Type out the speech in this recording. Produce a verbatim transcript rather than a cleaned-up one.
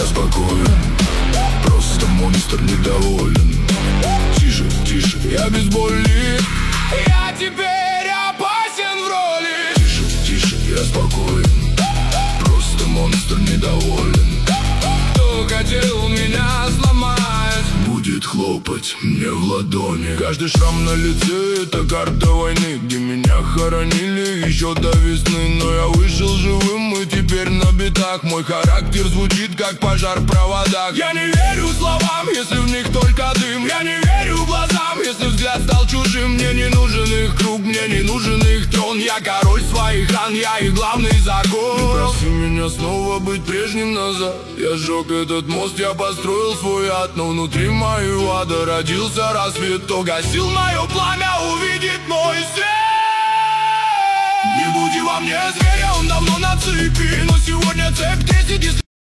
спокоен, просто монстр недоволен. Тише, тише, я без боли, я теперь опасен в роли. Тише, тише, я спокоен, просто монстр недоволен. Кто хотел меня сломать, будет хлопать мне в ладони. Каждый шрам на лице — это карта войны, где меня хоронили еще до весны. Но я вышел живым и теперь на битах. Мой характер звучит как пожар в проводах. Я не верю словам, если в них только дым. Я не верю глазам, если взгляд стал чужим. Мне не нужен их круг, мне не нужен их трон. Я король своих ран, я их главный закон. Не проси меня снова быть прежним назад. Я сжег этот мост, я построил свой ад. Но внутри моего ада родился рассвет. Кто гасил мое пламя, увидит мой свет. Не буди во мне зверя, он давно на цепи, но сегодня цепь трясет.